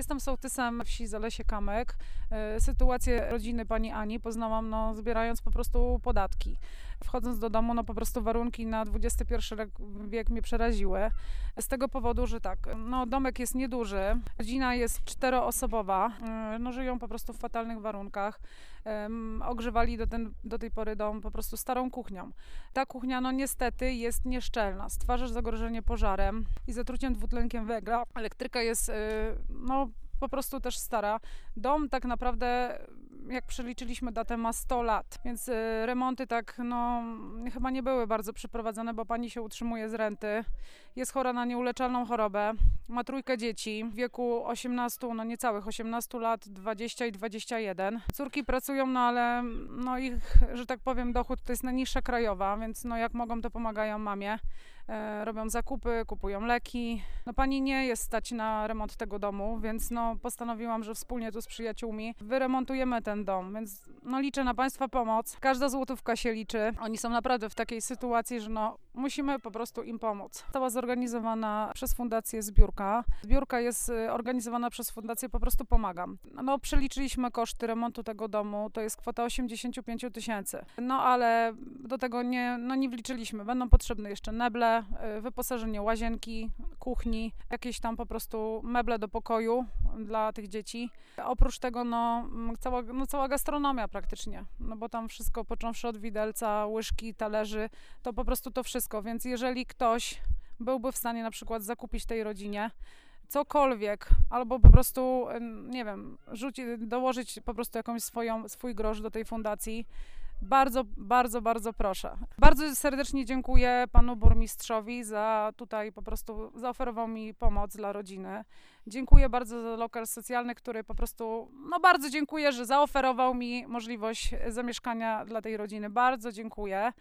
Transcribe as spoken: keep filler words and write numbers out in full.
jestem sołtysem wsi Zalesie Kamyk. Sytuację rodziny pani Ani poznałam no, zbierając po prostu podatki. Wchodząc do domu, no po prostu warunki na dwudziesty pierwszy wiek mnie przeraziły. Z tego powodu, że tak, no domek jest nieduży, rodzina jest czteroosobowa, no żyją po prostu w fatalnych warunkach. Um, ogrzewali do, ten, do tej pory dom po prostu starą kuchnią. Ta kuchnia no niestety jest nieszczelna, stwarza zagrożenie pożarem i zatruciem dwutlenkiem węgla. Elektryka jest no po prostu też stara. Dom tak naprawdę, jak przeliczyliśmy datę, ma sto lat, więc remonty tak no chyba nie były bardzo przeprowadzone, bo pani się utrzymuje z renty, jest chora na nieuleczalną chorobę, ma trójkę dzieci w wieku osiemnastu, no niecałych osiemnastu lat, dwadzieścia i dwadzieścia jeden. Córki pracują, no ale no ich, że tak powiem, dochód to jest najniższa krajowa, więc no jak mogą, to pomagają mamie. E, robią zakupy, kupują leki. No pani nie jest stać na remont tego domu, więc no postanowiłam, że wspólnie tu z przyjaciółmi wyremontujemy ten dom, więc no liczę na państwa pomoc. Każda złotówka się liczy. Oni są naprawdę w takiej sytuacji, że no musimy po prostu im pomóc. Została zorganizowana przez Fundację Zbiórka. Zbiórka jest organizowana przez Fundację Po prostu Pomagam. No przeliczyliśmy koszty remontu tego domu, to jest kwota osiemdziesiąt pięć tysięcy. No ale do tego nie, no nie wliczyliśmy. Będą potrzebne jeszcze meble, wyposażenie łazienki, kuchni, jakieś tam po prostu meble do pokoju dla tych dzieci. Oprócz tego no cała, no cała gastronomia praktycznie, no bo tam wszystko począwszy od widelca, łyżki, talerzy, to po prostu to wszystko, więc jeżeli ktoś byłby w stanie na przykład zakupić tej rodzinie cokolwiek, albo po prostu, nie wiem, rzucić, dołożyć po prostu jakąś swoją, swój grosz do tej fundacji, bardzo, bardzo, bardzo proszę. Bardzo serdecznie dziękuję panu burmistrzowi za tutaj po prostu zaoferował mi pomoc dla rodziny. Dziękuję bardzo za lokal socjalny, który po prostu, no bardzo dziękuję, że zaoferował mi możliwość zamieszkania dla tej rodziny. Bardzo dziękuję.